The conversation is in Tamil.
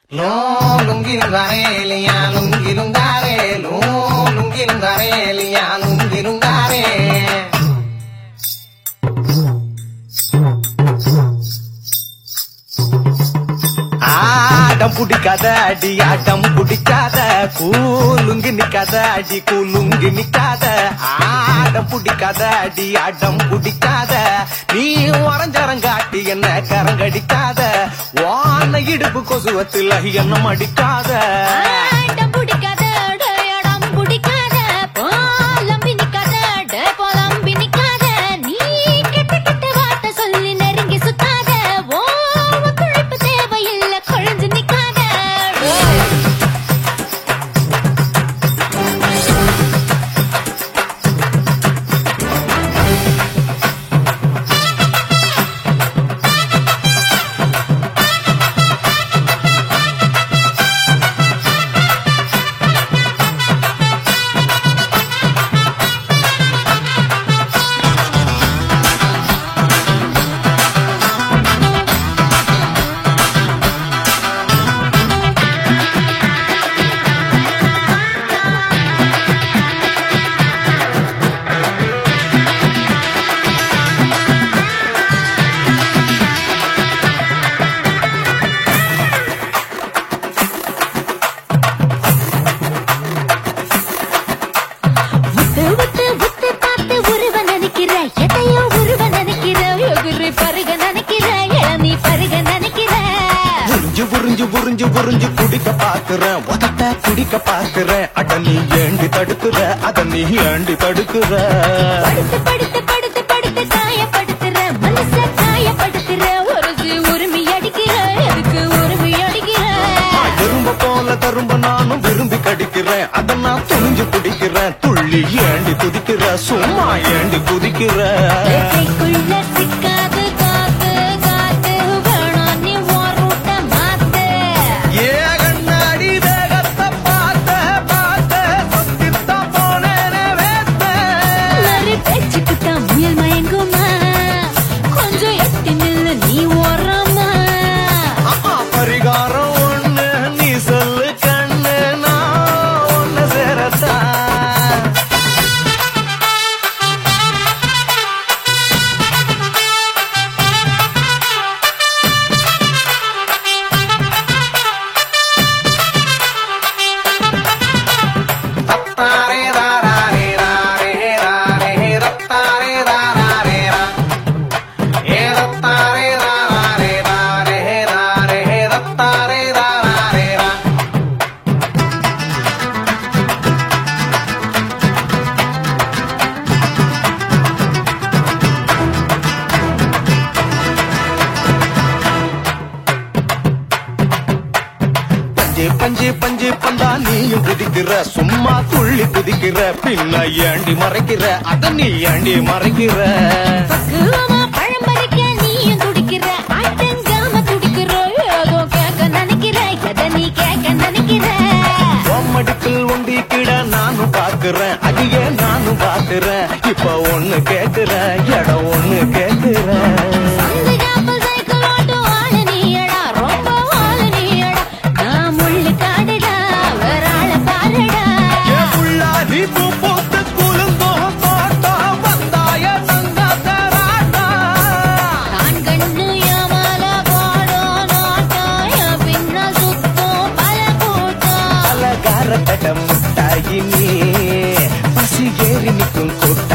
ஆடம் புடிக்காத அடி ஆட்டம் புடிக்காத கூலுங்கி நிக்காத அடி கூலுங்கி நிக்காத ஆடம் புடிக்காத அடி ஆட்டம் புடிக்காத நீ வரைஞ்சரங்காட்டி என்ன கரங்கடிக்காத வான இடுப்பு கொசுவத்தில் என்ன மடிக்காத புரிஞ்சு புரிஞ்சு குடிக்க பாக்குறேன் உதட்ட குடிக்க பாக்குறேன் அட நீ ஏண்டி தடுக்குற அத நீ ஏண்டி தடுக்குற படுத்து படுத்து படுத்து காயப்படுத்துற மனச காயப்படுத்துற ஒரு உரிமை அடிக்கிற எதுக்கு உரிமை அடிக்கிற எறும்ப போல தரும்ப நானும் விரும்பி கடிக்கிறேன் அத நான் துணிஞ்சு குடிக்கிறேன் துள்ளி ஏண்டி குதிக்கிற சும்மா ஏண்டி குதிக்கிற சிக்காது காத்து காத்து வேணாம் நீ ஓரூட்ட மாத்து கண்ணாடி தேகத்தை பார்த்த பார்த்த சொத்தித்தான் போனேனே வேத்த ஒரு பேச்சுக்குத்தான் முயல் மயங்குமா கொஞ்சம் எட்டி நில்லு நீ ஓரமா பரிகாரம் ஒண்ணு நீ சொல்லு கண்ணு நான் ஒண்ணு சேரத்தா பஞ்சு பஞ்சு பந்தா நீயும் குதிக்கிற சும்மா துள்ளி குதிக்கிற பின்ன ஏண்டி மறைக்கிற அத நீ ஏண்டி மறைக்கிற பக்குவமா பழம் பறிக்க நீயும் துடிக்கிற ஆட்டங்காம துடிக்கிற ஏதோ கேட்க நினைக்கிற எதை நீ கேட்க நினைக்கிற மடிப்பில் ஒண்டி கிட நானும் பாக்குறேன் அதையே நானும் பாக்குறேன் இப்ப ஒண்ணு கேக்குறேன் இடம் ஒண்ணு கேக்குறேன் முட்டாயி நீ பசி ஏறி நிற்கும்